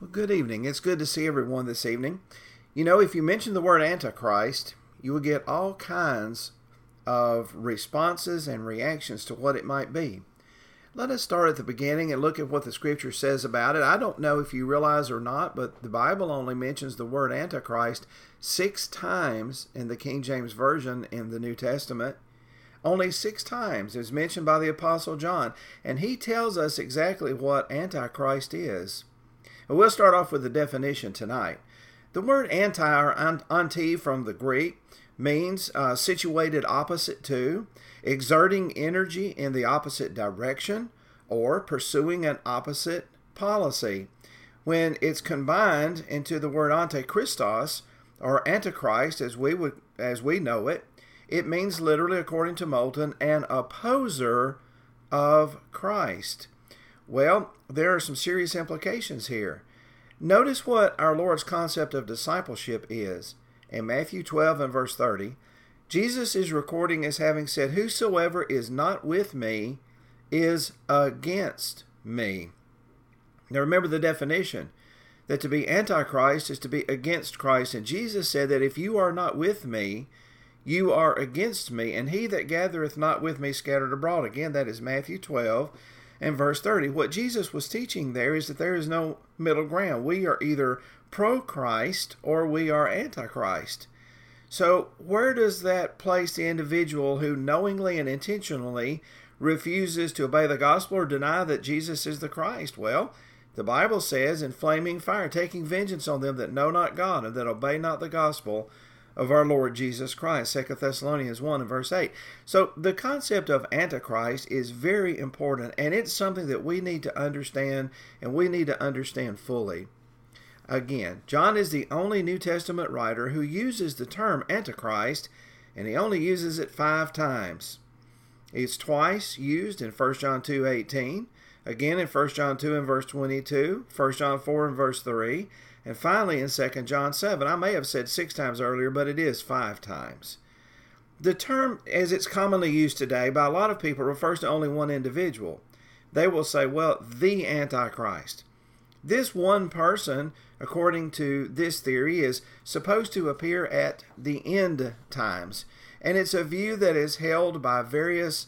Well, good evening. It's good to see everyone this evening. You know, if you mention the word Antichrist, you will get all kinds of responses and reactions to what it might be. Let us start at the beginning and look at what the Scripture says about it. I don't know if you realize or not, but the Bible only mentions the word Antichrist 6 times in the King James Version in the New Testament. Only 6 times is mentioned by the Apostle John, and he tells us exactly what Antichrist is. We'll start off with the definition tonight. The word anti or anti from the Greek means situated opposite to, exerting energy in the opposite direction, or pursuing an opposite policy. When it's combined into the word antichristos or antichrist as we know it, it means literally, according to Moulton, an opposer of Christ. Well, there are some serious implications here. Notice what our Lord's concept of discipleship is. In Matthew 12 and verse 30, Jesus is recording as having said, "Whosoever is not with me is against me." Now remember the definition, that to be antichrist is to be against Christ. And Jesus said that if you are not with me, you are against me. And he that gathereth not with me scattered abroad. Again, that is Matthew 12 and verse 30. What Jesus was teaching there is that there is no middle ground. We are either pro-Christ or we are antichrist. So where does that place the individual who knowingly and intentionally refuses to obey the gospel or deny that Jesus is the Christ? Well, the Bible says in flaming fire, taking vengeance on them that know not God and that obey not the gospel of our Lord Jesus Christ, 2 Thessalonians 1 and verse 8. So the concept of Antichrist is very important, and it's something that we need to understand, and we need to understand fully. Again, John is the only New Testament writer who uses the term Antichrist, and he only uses it 5 times. It's twice used in 1 John 2:18, again in 1 John 2 and verse 22, 1 John 4 and verse 3, and finally in 2 John 7. I may have said 6 times earlier, but it is 5 times. The term, as it's commonly used today by a lot of people, refers to only one individual. They will say, well, the Antichrist. This one person, according to this theory, is supposed to appear at the end times. And it's a view that is held by various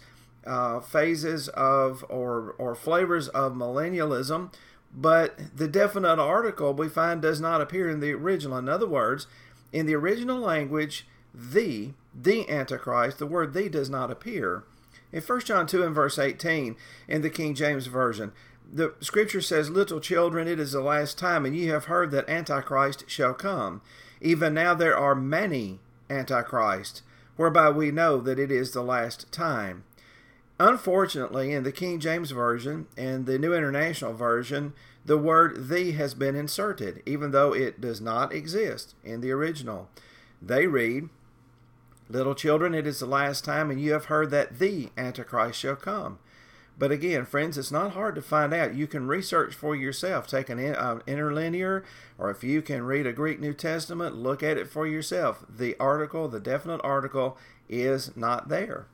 phases of or flavors of millennialism, but the definite article we find does not appear in the original. In other words, in the original language, the Antichrist, the word "the" does not appear. In 1 John 2 and verse 18 in the King James Version, the Scripture says, "Little children, it is the last time, and ye have heard that Antichrist shall come. Even now there are many Antichrists, whereby we know that it is the last time." Unfortunately, in the King James Version and the New International Version, the word "the" has been inserted, even though it does not exist in the original. They read, "Little children, it is the last time, and you have heard that the Antichrist shall come." But again, friends, it's not hard to find out. You can research for yourself. Take an interlinear, or if you can read a Greek New Testament, look at it for yourself. The article, the definite article, is not there.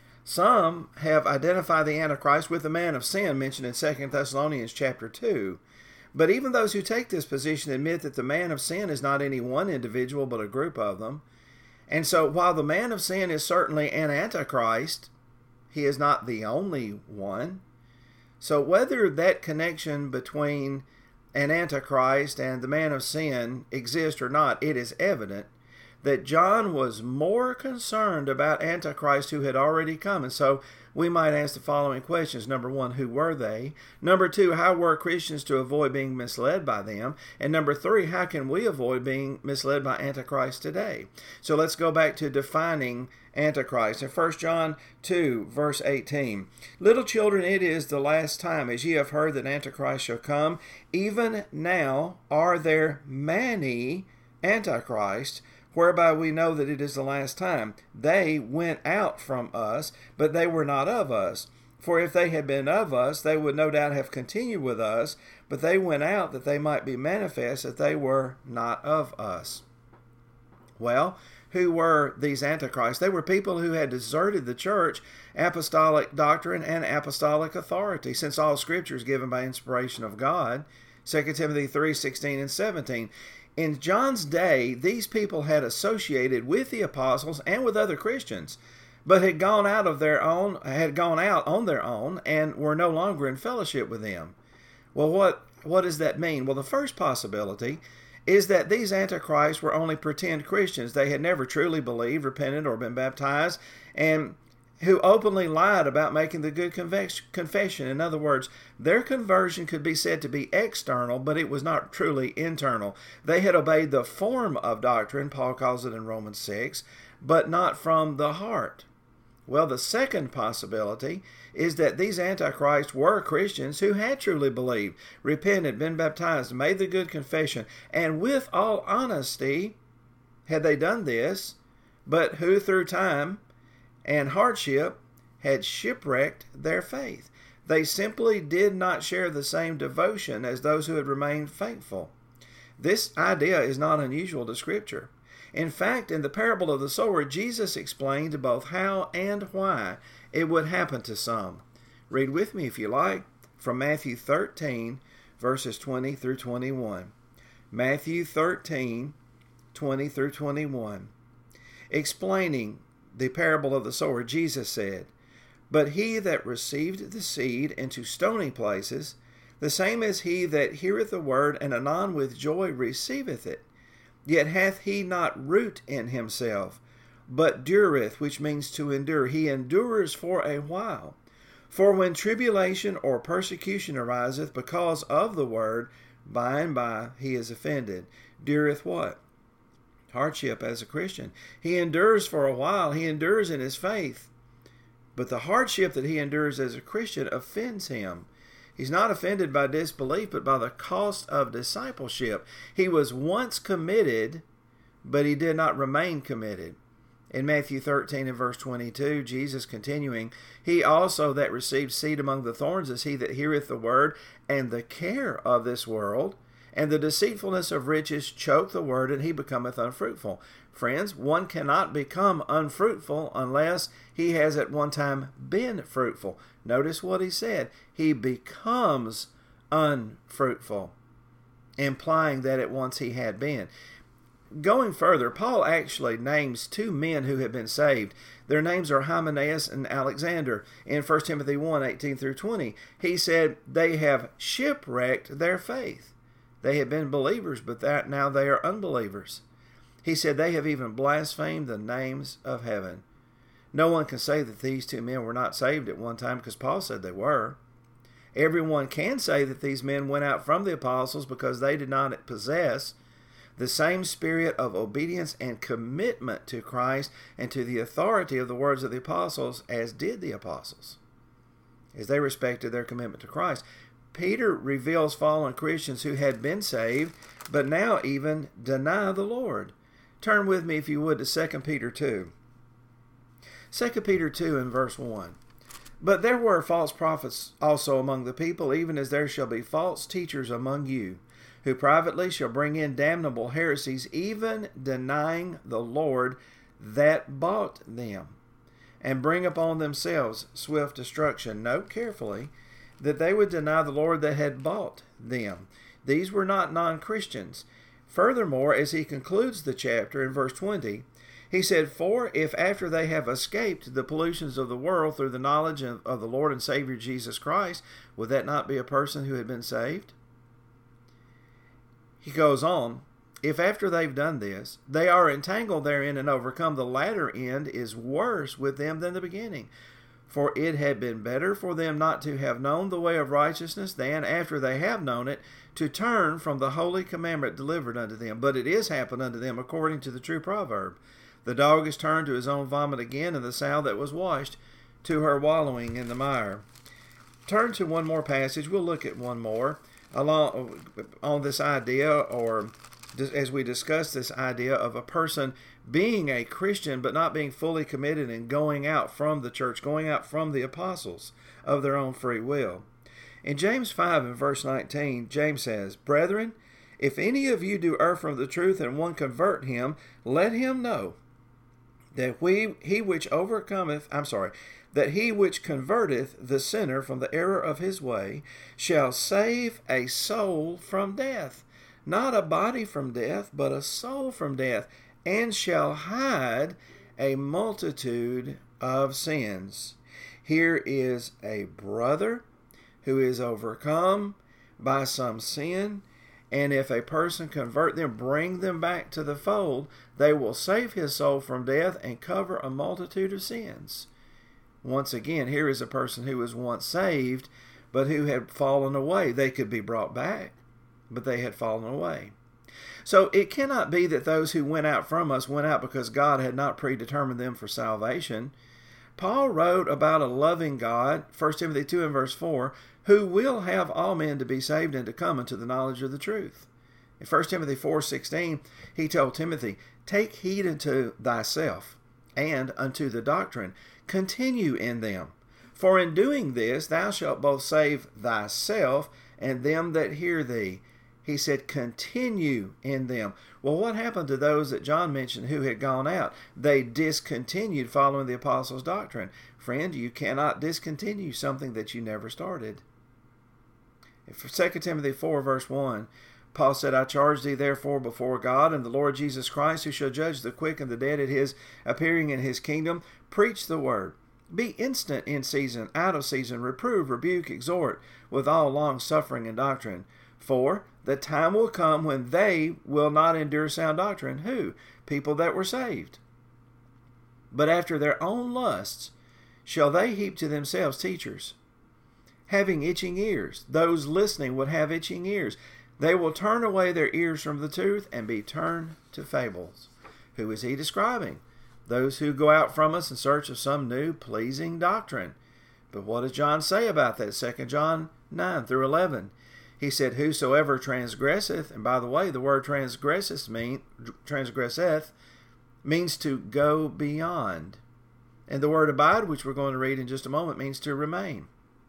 Some have identified the Antichrist with the man of sin mentioned in 2 Thessalonians chapter 2. But even those who take this position admit that the man of sin is not any one individual, but a group of them. And so while the man of sin is certainly an Antichrist, he is not the only one. So whether that connection between an Antichrist and the man of sin exists or not, it is evident that John was more concerned about Antichrist who had already come. And so we might ask the following questions. Number 1, who were they? Number 2, how were Christians to avoid being misled by them? And number 3, how can we avoid being misled by Antichrist today? So let's go back to defining Antichrist. In 1 John 2, verse 18, "Little children, it is the last time, as ye have heard that Antichrist shall come. Even now are there many Antichrists, whereby we know that it is the last time. They went out from us, but they were not of us. For if they had been of us, they would no doubt have continued with us, but they went out that they might be manifest that they were not of us." Well, who were these antichrists? They were people who had deserted the church, apostolic doctrine, and apostolic authority. Since all Scripture is given by inspiration of God, 2 Timothy 3:16 and 17. In John's day, these people had associated with the apostles and with other Christians, but had gone out on their own and were no longer in fellowship with them. Well, what does that mean? Well, the first possibility is that these antichrists were only pretend Christians. They had never truly believed, repented, or been baptized, and who openly lied about making the good confession. In other words, their conversion could be said to be external, but it was not truly internal. They had obeyed the form of doctrine, Paul calls it in Romans 6, but not from the heart. Well, the second possibility is that these antichrists were Christians who had truly believed, repented, been baptized, made the good confession, and with all honesty had they done this, but who through time and hardship had shipwrecked their faith. They simply did not share the same devotion as those who had remained faithful. This idea is not unusual to Scripture. In fact, in the parable of the sower, Jesus explained both how and why it would happen to some. Read with me, if you like, from Matthew 13, verses 20 through 21. Matthew 13, 20 through 21. Explaining the parable of the sower, Jesus said, "But he that received the seed into stony places, the same is he that heareth the word, and anon with joy receiveth it. Yet hath he not root in himself, but dureth," which means to endure. He endures for a while. "For when tribulation or persecution ariseth because of the word, by and by he is offended." Dureth what? Hardship as a Christian. He endures for a while. He endures in his faith. But the hardship that he endures as a Christian offends him. He's not offended by disbelief, but by the cost of discipleship. He was once committed, but he did not remain committed. In Matthew 13 and verse 22, Jesus continuing, "He also that received seed among the thorns is he that heareth the word, and the care of this world and the deceitfulness of riches choke the word, and he becometh unfruitful." Friends, one cannot become unfruitful unless he has at one time been fruitful. Notice what he said. He becomes unfruitful, implying that at once he had been. Going further, Paul actually names two men who have been saved. Their names are Hymenaeus and Alexander. In 1 Timothy 1, 18 through 20, he said they have shipwrecked their faith. They had been believers, but now they are unbelievers. He said they have even blasphemed the names of heaven. No one can say that these two men were not saved at one time, because Paul said they were. Everyone can say that these men went out from the apostles because they did not possess the same spirit of obedience and commitment to Christ and to the authority of the words of the apostles as did the apostles, as they respected their commitment to Christ. Peter reveals fallen Christians who had been saved, but now even deny the Lord. Turn with me, if you would, to 2 Peter 2. 2 Peter 2 and verse 1. "But there were false prophets also among the people, even as there shall be false teachers among you, who privately shall bring in damnable heresies, even denying the Lord that bought them, and bring upon themselves swift destruction." Note carefully that they would deny the Lord that had bought them. These were not non-Christians. Furthermore, as he concludes the chapter in verse 20, he said, "For if after they have escaped the pollutions of the world through the knowledge of the Lord and Savior Jesus Christ," would that not be a person who had been saved? He goes on, "If after they've done this, they are entangled therein and overcome, the latter end is worse with them than the beginning. For it had been better for them not to have known the way of righteousness than, after they have known it, to turn from the holy commandment delivered unto them. But it is happened unto them according to the true proverb, the dog is turned to his own vomit again, and the sow that was washed to her wallowing in the mire." Turn to one more passage. We'll look at one more along on this idea, or as we discuss this idea of a person being a Christian but not being fully committed and going out from the church, going out from the apostles of their own free will. In James 5 and verse 19, James says, "Brethren, if any of you do err from the truth and one convert him, let him know that that he which converteth the sinner from the error of his way shall save a soul from death, not a body from death, but a soul from death, and shall hide a multitude of sins. Here is a brother who is overcome by some sin, and if a person convert them, bring them back to the fold, they will save his soul from death and cover a multitude of sins. Once again, here is a person who was once saved, but who had fallen away. They could be brought back, but they had fallen away. So it cannot be that those who went out from us went out because God had not predetermined them for salvation. Paul wrote about a loving God, 1 Timothy 2 and verse 4, who will have all men to be saved and to come into the knowledge of the truth. In 1 Timothy 4:16, he told Timothy, take heed unto thyself and unto the doctrine. Continue in them. For in doing this, thou shalt both save thyself and them that hear thee. He said, continue in them. Well, what happened to those that John mentioned who had gone out? They discontinued following the apostles' doctrine. Friend, you cannot discontinue something that you never started. For 2 Timothy 4, verse 1, Paul said, I charge thee therefore before God and the Lord Jesus Christ, who shall judge the quick and the dead at his appearing in his kingdom, preach the word. Be instant in season, out of season, reprove, rebuke, exhort, with all long suffering and doctrine. For the time will come when they will not endure sound doctrine. Who? People that were saved. But after their own lusts shall they heap to themselves teachers, having itching ears. Those listening would have itching ears. They will turn away their ears from the truth and be turned to fables. Who is he describing? Those who go out from us in search of some new pleasing doctrine. But what does John say about that? 2 John 9 through 11. He said, whosoever transgresseth, and by the way, the word transgresseth means to go beyond. And the word abide, which we're going to read in just a moment, means to remain.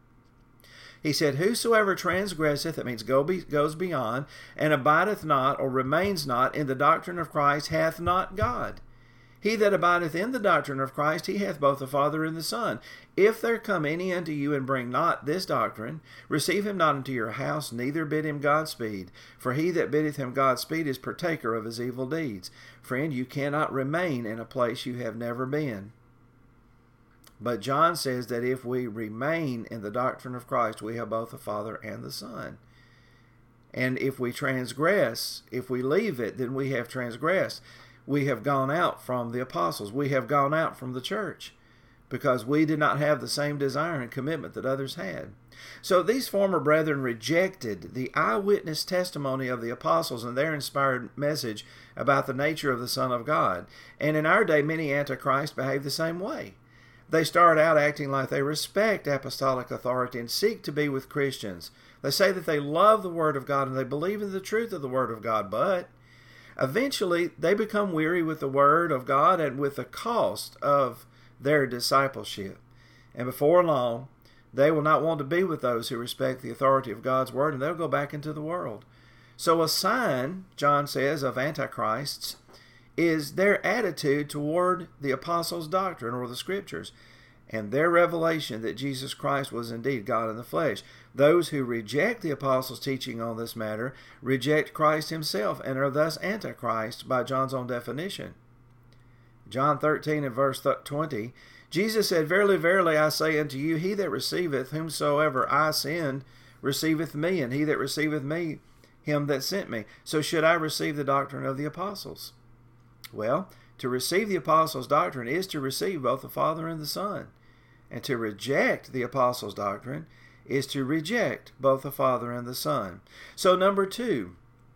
He said, whosoever transgresseth, that means goes beyond, and abideth not, or remains not, in the doctrine of Christ, hath not God. He that abideth in the doctrine of Christ, he hath both the Father and the Son. If there come any unto you and bring not this doctrine, receive him not into your house, neither bid him Godspeed. For he that biddeth him Godspeed is partaker of his evil deeds. Friend, you cannot remain in a place you have never been. But John says that if we remain in the doctrine of Christ, we have both the Father and the Son. And if we transgress, if we leave it, then we have transgressed. We have gone out from the apostles. We have gone out from the church because we did not have the same desire and commitment that others had. So these former brethren rejected the eyewitness testimony of the apostles and their inspired message about the nature of the Son of God. And in our day, many antichrists behave the same way. They start out acting like they respect apostolic authority and seek to be with Christians. They say that they love the Word of God and they believe in the truth of the Word of God, but eventually they become weary with the Word of God and with the cost of their discipleship. And before long, they will not want to be with those who respect the authority of God's Word, and they'll go back into the world. So a sign, John says, of antichrists is their attitude toward the apostles' doctrine or the Scriptures, and their revelation that Jesus Christ was indeed God in the flesh. Those who reject the apostles' teaching on this matter reject Christ himself and are thus antichrist by John's own definition. John 13 and verse 20, Jesus said, Verily, verily, I say unto you, he that receiveth whomsoever I send receiveth me, and he that receiveth me, him that sent me. So should I receive the doctrine of the apostles? Well, to receive the apostles' doctrine is to receive both the Father and the Son. And to reject the apostles' doctrine is to reject both the Father and the Son. So number 2,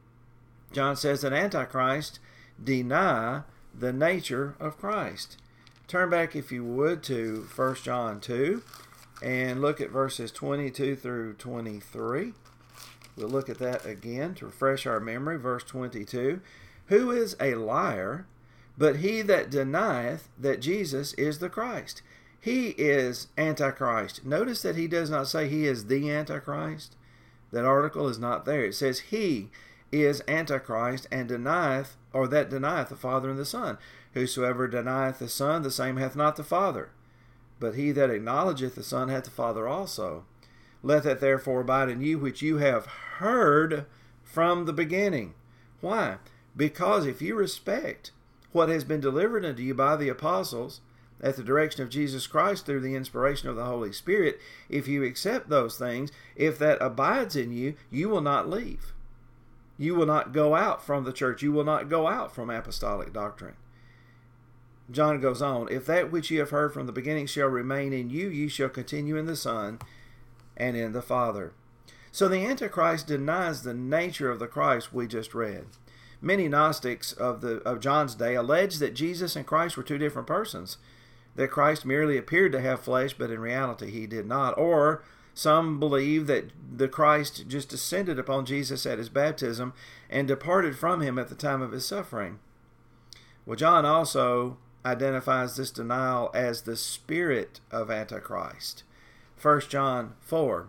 John says that antichrists deny the nature of Christ. Turn back, if you would, to 1 John 2 and look at verses 22 through 23. We'll look at that again to refresh our memory. Verse 22, Who is a liar, but he that denieth that Jesus is the Christ? He is Antichrist. Notice that he does not say he is the Antichrist. That article is not there. It says he is Antichrist and denieth, or that denieth the Father and the Son. Whosoever denieth the Son, the same hath not the Father. But he that acknowledgeth the Son hath the Father also. Let that therefore abide in you which you have heard from the beginning. Why? Because if you respect what has been delivered unto you by the apostles at the direction of Jesus Christ through the inspiration of the Holy Spirit, if you accept those things, if that abides in you, you will not leave. You will not go out from the church. You will not go out from apostolic doctrine. John goes on, if that which ye have heard from the beginning shall remain in you, ye shall continue in the Son and in the Father. So the Antichrist denies the nature of the Christ we just read. Many Gnostics of John's day alleged that Jesus and Christ were two different persons, that Christ merely appeared to have flesh, but in reality he did not. Or some believe that the Christ just descended upon Jesus at his baptism and departed from him at the time of his suffering. Well, John also identifies this denial as the spirit of Antichrist. 1 John 4,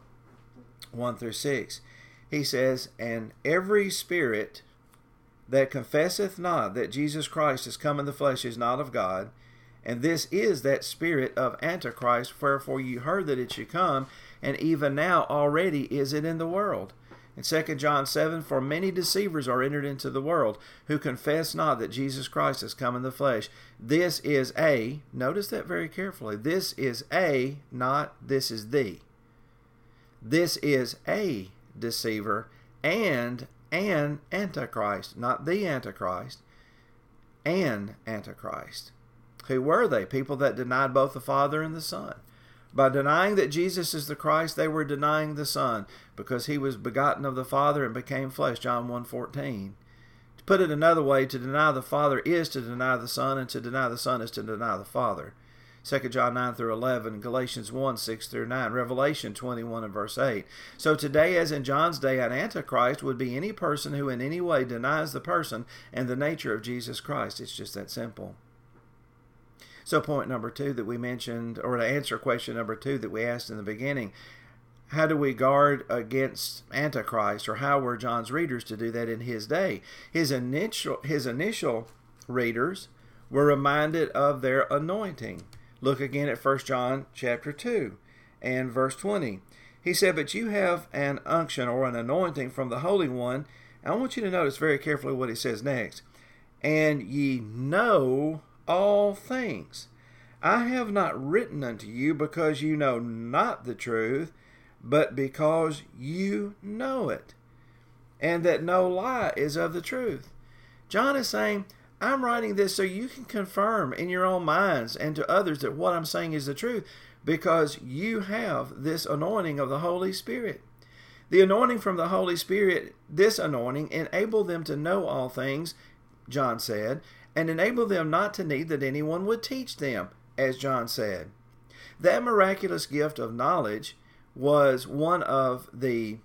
1-6. He says, and every spirit that confesseth not that Jesus Christ is come in the flesh is not of God, and this is that spirit of Antichrist, wherefore you heard that it should come, and even now already is it in the world. In 2 John 7, for many deceivers are entered into the world, who confess not that Jesus Christ has come in the flesh. This is a, notice that very carefully, this is a, not this is the. This is a deceiver and an Antichrist, not the Antichrist, an Antichrist. Who were they? People that denied both the Father and the Son. By denying that Jesus is the Christ, they were denying the Son, because he was begotten of the Father and became flesh, John 1:14. To put it another way, to deny the Father is to deny the Son, and to deny the Son is to deny the Father. 2 John 9-11, Galatians 1:6-9, Revelation 21 and verse 8. So today, as in John's day, an Antichrist would be any person who in any way denies the person and the nature of Jesus Christ. It's just that simple. So point number 2 that we mentioned, or to answer question number 2 that we asked in the beginning, how do we guard against Antichrist, or how were John's readers to do that in his day? His initial readers were reminded of their anointing. Look again at 1 John chapter 2 and verse 20. He said, but you have an unction or an anointing from the Holy One. And I want you to notice very carefully what he says next. And ye know all things. I have not written unto you because you know not the truth, but because you know it, and that no lie is of the truth. John is saying, I'm writing this so you can confirm in your own minds and to others that what I'm saying is the truth, because you have this anointing of the Holy Spirit. The anointing from the Holy Spirit, this anointing, enabled them to know all things, John said, and enable them not to need that anyone would teach them, as John said. That miraculous gift of knowledge was one of the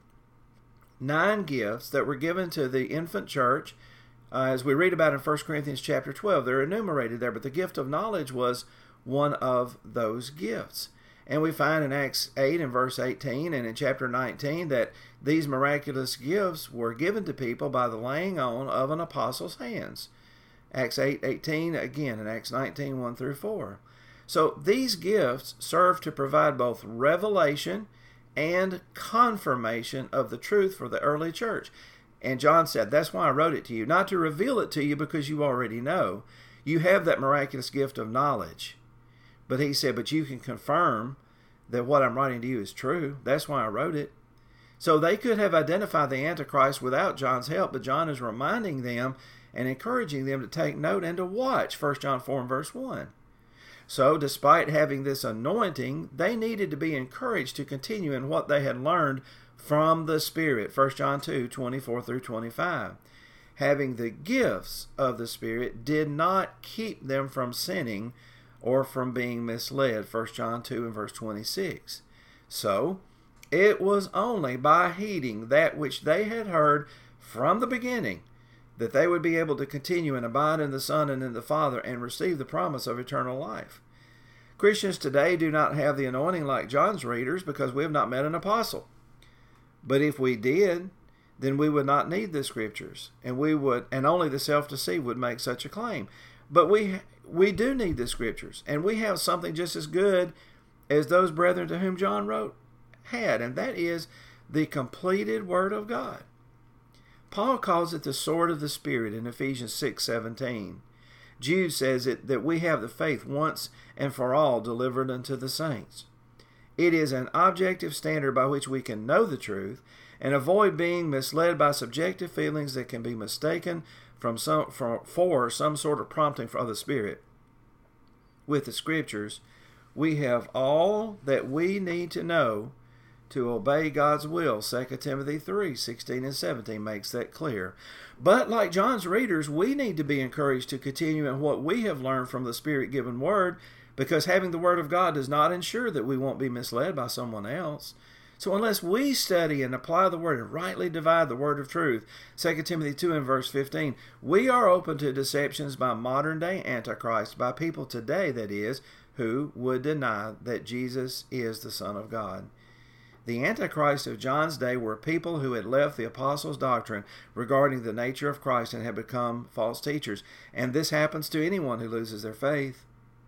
9 gifts that were given to the infant church. As we read about in 1 Corinthians chapter 12, they're enumerated there, but the gift of knowledge was one of those gifts. And we find in Acts 8 and verse 18 and in chapter 19 that these miraculous gifts were given to people by the laying on of an apostle's hands. Acts 8:18, again in Acts 19, 1-4. So these gifts serve to provide both revelation and confirmation of the truth for the early church. And John said, that's why I wrote it to you, not to reveal it to you because you already know. You have that miraculous gift of knowledge. But he said, but you can confirm that what I'm writing to you is true. That's why I wrote it. So they could have identified the Antichrist without John's help, but John is reminding them and encouraging them to take note and to watch 1 John 4 and verse 1. So despite having this anointing, they needed to be encouraged to continue in what they had learned from the Spirit. 1 John 2, 24-25. Having the gifts of the Spirit did not keep them from sinning or from being misled. 1 John 2 and verse 26. So it was only by heeding that which they had heard from the beginning that they would be able to continue and abide in the Son and in the Father and receive the promise of eternal life. Christians today do not have the anointing like John's readers because we have not met an apostle. But if we did, then we would not need the Scriptures, and only the self-deceived would make such a claim. But we do need the Scriptures, and we have something just as good as those brethren to whom John wrote had, and that is the completed Word of God. Paul calls it the sword of the Spirit in Ephesians 6:17. Jude says that we have the faith once and for all delivered unto the saints. It is an objective standard by which we can know the truth and avoid being misled by subjective feelings that can be mistaken for some sort of prompting from the Spirit. With the Scriptures, we have all that we need to know to obey God's will. 2 Timothy 3:16 and 17 makes that clear. But like John's readers, we need to be encouraged to continue in what we have learned from the Spirit-given Word, because having the Word of God does not ensure that we won't be misled by someone else. So unless we study and apply the Word and rightly divide the Word of truth, 2 Timothy 2 and verse 15, we are open to deceptions by modern-day Antichrist, by people today, that is, who would deny that Jesus is the Son of God. The Antichrist of John's day were people who had left the apostles' doctrine regarding the nature of Christ and had become false teachers. And this happens to anyone who loses their faith.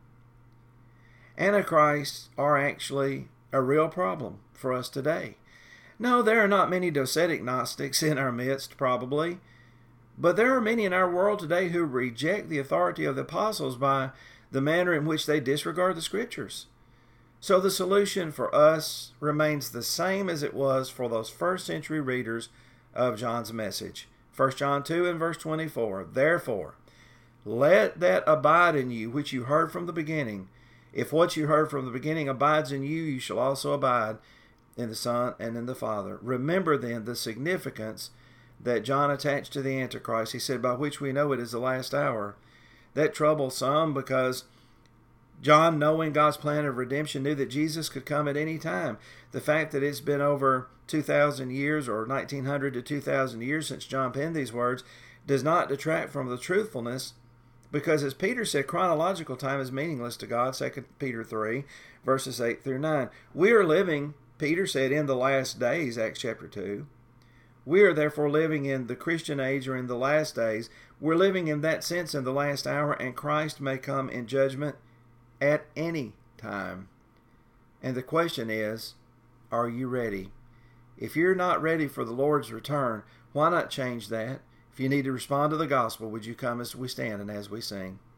Antichrists are actually a real problem for us today. No, there are not many docetic Gnostics in our midst, probably. But there are many in our world today who reject the authority of the apostles by the manner in which they disregard the Scriptures. So the solution for us remains the same as it was for those first century readers of John's message. 1 John 2 and verse 24, therefore, let that abide in you which you heard from the beginning. If what you heard from the beginning abides in you, you shall also abide in the Son and in the Father. Remember then the significance that John attached to the Antichrist. He said, by which we know it is the last hour. That troubled some because John, knowing God's plan of redemption, knew that Jesus could come at any time. The fact that it's been over 2,000 years or 1,900 to 2,000 years since John penned these words does not detract from the truthfulness, because as Peter said, chronological time is meaningless to God, 2 Peter 3, verses 8 through 9. We are living, Peter said, in the last days, Acts chapter 2. We are therefore living in the Christian age or in the last days. We're living in that sense in the last hour, and Christ may come in judgment at any time. And the question is, are you ready? If you're not ready for the Lord's return, why not change that? If you need to respond to the gospel, would you come as we stand and as we sing?